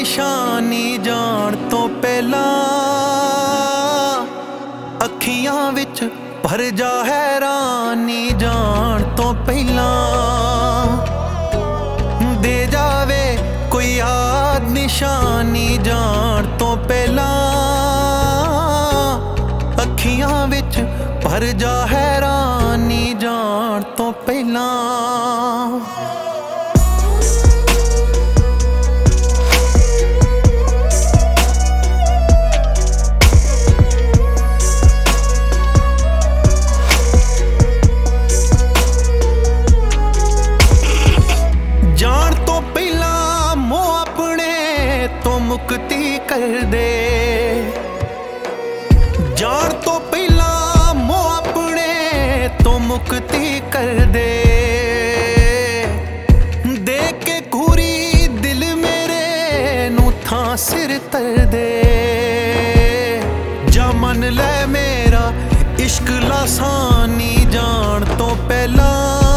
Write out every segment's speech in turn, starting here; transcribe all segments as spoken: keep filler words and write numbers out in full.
ਨਿਸ਼ਾਨੀ ਜਾਣ ਤੋਂ ਪਹਿਲਾਂ ਅੱਖੀਆਂ ਵਿੱਚ ਭਰ ਜਾ ਹੈਰਾਨੀ ਜਾਣ ਤੋਂ ਪਹਿਲਾਂ ਦੇ ਜਾਵੇ ਕੋਈ ਯਾਦ ਨਿਸ਼ਾਨੀ ਜਾਣ ਤੋਂ ਪਹਿਲਾਂ ਅੱਖੀਆਂ ਵਿੱਚ ਭਰ ਜਾ ਹੈਰਾਨੀ ਜਾਣ ਤੋਂ ਪਹਿਲਾਂ। ਜਾਣ ਤੋਂ ਪਹਿਲਾਂ ਮੋਹ ਆਪਣੇ ਤੋਂ ਮੁਕਤੀ ਕਰ ਦੇ, ਜਾਣ ਤੋਂ ਪਹਿਲਾਂ ਮੋਹ ਆਪਣੇ ਤੋਂ ਮੁਕਤੀ ਕਰ ਦੇ, ਦੇ ਕੇ ਘੂਰੀ ਦਿਲ ਮੇਰੇ ਨੂੰ ਥਾਂ ਸਿਰ ਧਰ ਦੇ, ਜਾ ਮੰਨ ਲੈ ਮੇਰਾ ਇਸ਼ਕ ਲਾਸਾਨੀ ਜਾਣ ਤੋਂ ਪਹਿਲਾਂ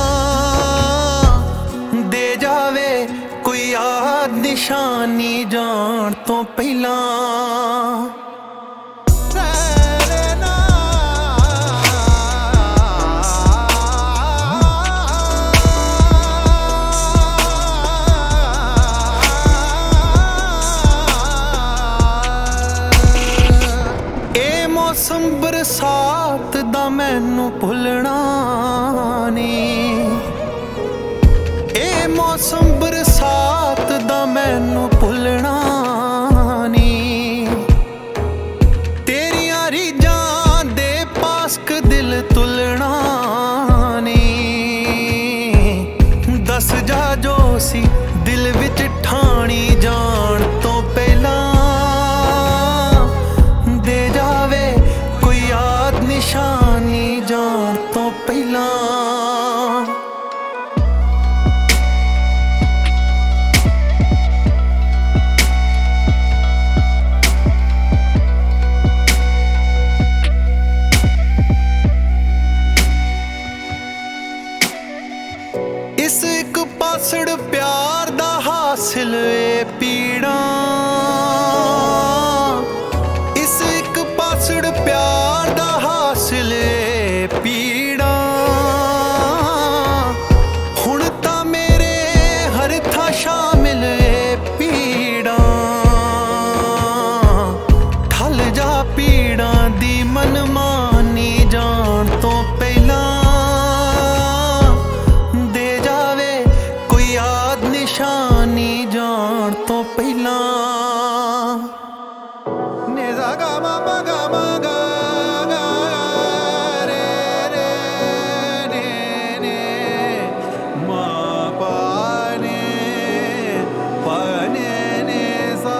ਦੇ ਜਾਵੇ ਕੋਈ ਯਾਦ ਨਿਸ਼ਾਨੀ ਜਾਣ ਤੋਂ ਪਹਿਲਾਂ। ਇਹ ਮੌਸਮ ਬਰਸਾਤ ਦਾ ਮੈਨੂੰ ਭੁੱਲਣਾ ਨੀ, ਇਹ ਮੌਸਮ ਬਰਸਾਤ ਦਾ ਮੈਨੂੰ ਭੁੱਲਣਾ ਨੀ, ਤੇਰੀਆਂ ਰੀਝਾਂ ਦੇ ਪਾਸਕ ਦਿਲ ਤੁਲਣਾ ਨੀ, ਦੱਸ ਜਾ ਜੋ ਸੀ ਦਿਲ ਵਿੱਚ ਠਾਣੀ ਜਾਣ ਤੋਂ ਪਹਿਲਾਂ ਦੇ ਜਾਵੇ ਕੋਈ ਯਾਦ ਨਿਸ਼ਾਨੀ ਜਾਣ ਤੋਂ ਪਹਿਲਾਂ। ਇਸ ਇੱਕ ਪਾਸੜ ਪਿਆਰ ਦਾ ਹਾਸਿਲ ਏ ਪੀੜਾਂ, ਇਸ ਇੱਕ ਪਾਸੜ ਪਿਆਰ ਦਾ ਹਾਸਿਲ ਏ ਪੀੜਾਂ, ਹੁਣ ਤਾਂ ਮੇਰੇ ਹਰ ਥਾਂ ਸ਼ਾਮਿਲ ਏ ਪੀੜਾਂ, ਠੱਲ ਜਾ ਪੀੜਾਂ ਦੀ ਮਨਮਾਨੀ ਜਾਣ ਤੋਂ ਪਹਿਲਾਂ ਨਿਸ਼ਾਨੀ ਜਾਣ ਤੋਂ ਪਹਿਲਾਂ। ਨੇ ਜਾ ਗਾ ਮਾ ਮਾ ਗਾ ਮਾ ਗਾ ਗਾ ਰੇ ਰੇ ਨੇ ਨੇ ਮਾ ਪਾ ਨੇ ਪਾ ਨੇ ਨੇ ਸਾ।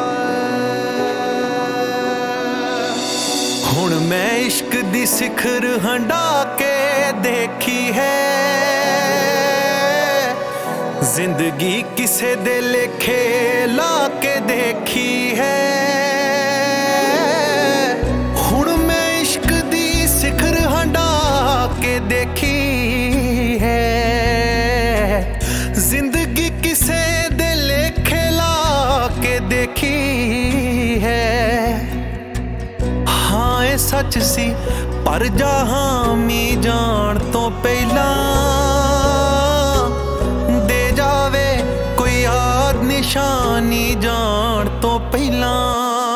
ਹੁਣ ਮੈਂ ਇਸ਼ਕ ਦੀ ਸਿਖਰ ਹੰਢਾ ਕੇ ਦੇਖੀ ਹੈ, ਜ਼ਿੰਦਗੀ ਕਿਸੇ ਦੇ ਲੇਖੇ ਲਾ ਕੇ ਦੇਖੀ ਹੈ, ਹੁਣ ਮੈਂ ਇਸ਼ਕ ਦੀ ਸਿਖਰ ਹੰਢਾ ਕੇ ਦੇਖੀ ਹੈ, ਜ਼ਿੰਦਗੀ ਕਿਸੇ ਦੇ ਲੇਖੇ ਲਾ ਕੇ ਦੇਖੀ ਹੈ। ਹਾਂ ਇਹ ਸੱਚ ਸੀ ਪਰ ਜਹਾਮੀ ਜਾਣ ਤੋਂ ਪਹਿਲਾਂ ਨਿਸ਼ਾਨੀ ਜਾਣ ਤੋਂ ਪਹਿਲਾਂ।